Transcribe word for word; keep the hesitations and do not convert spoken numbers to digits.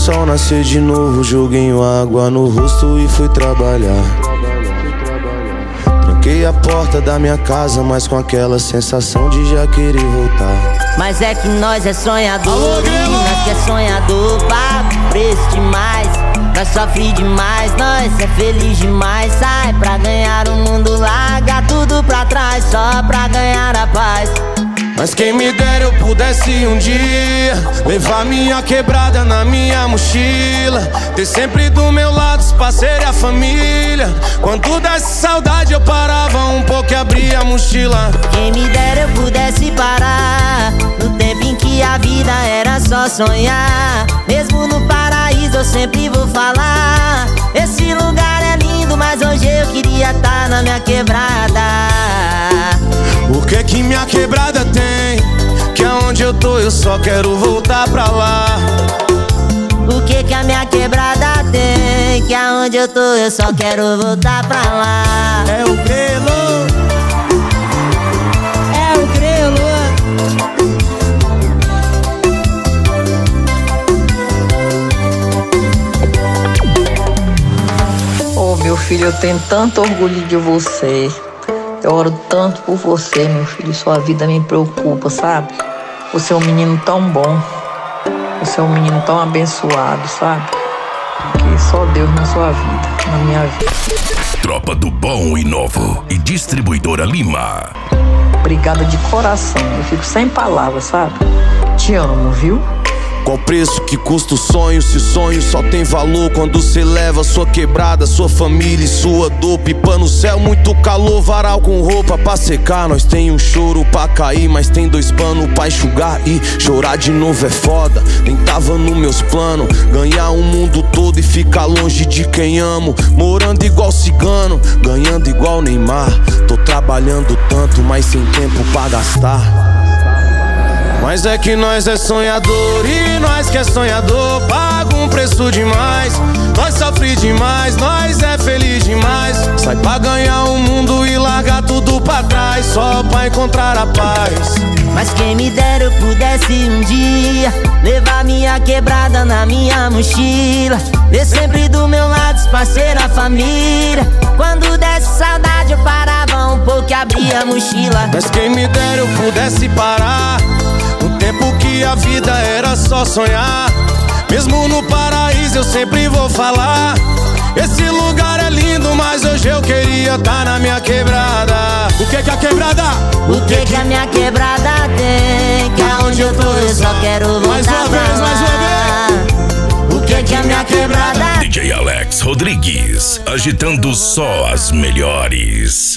sol nascer de novo, joguei água no rosto e fui trabalhar. Tranquei a porta da minha casa, mas com aquela sensação de já querer voltar. Mas é que nós é sonhador, nós que é sonhador, paga o preço demais. Nós sofre demais, nós é feliz demais. Sai pra ganhar o mundo, larga tudo pra trás, só pra ganhar a paz. Mas quem me dera eu pudesse um dia levar minha quebrada na minha mochila, ter sempre do meu lado os parceiros e a família. Quando desse saudade eu parava um pouco e abria a mochila. Quem me dera eu pudesse parar no tempo em que a vida era só sonhar. Mesmo no paraíso eu sempre vou falar, esse lugar é lindo, mas hoje eu queria estar na minha quebrada. O que que minha quebrada tem? Que aonde eu tô eu só quero voltar pra lá. O que que a minha quebrada tem? Que aonde eu tô eu só quero voltar pra lá. É o grelo, é o grelo. Oh, meu filho, eu tenho tanto orgulho de você. Eu oro tanto por você, meu filho. Sua vida me preocupa, sabe? Você é um menino tão bom. Você é um menino tão abençoado, sabe? Que só Deus na sua vida, na minha vida. Tropa do Bom e Novo e Distribuidora Lima. Obrigada de coração. Eu fico sem palavras, sabe? Te amo, viu? qual preço que custa o sonho? Se o sonho só tem valor quando cê leva sua quebrada, sua família e sua dor. Pipa no céu, muito calor, varal com roupa pra secar. Nós tem um choro pra cair, mas tem dois panos pra enxugar. E chorar de novo é foda, nem tava nos meus planos. Ganhar o mundo todo e ficar longe de quem amo. Morando igual cigano, ganhando igual Neymar. Tô trabalhando tanto, mas sem tempo pra gastar. Mas é que nós é sonhador e nós que é sonhador paga um preço demais. Nós sofre demais, nós é feliz demais. Sai pra ganhar o mundo e largar tudo pra trás, só pra encontrar a paz. Mas quem me dera eu pudesse um dia levar minha quebrada na minha mochila, ver sempre do meu lado os parceiros, a família. Quando desse saudade eu parava um pouco e abria a mochila. Mas quem me dera eu pudesse parar no tempo que a vida era só sonhar. Mesmo no paraíso eu sempre vou falar, esse lugar é lindo, mas hoje eu queria tá na minha quebrada. O que que a quebrada? O que que a minha quebrada tem? Que aonde eu tô eu só quero voltar. Mais uma vez, mais uma vez. O que que a minha quebrada? D J Alex Rodrigues, agitando só as melhores.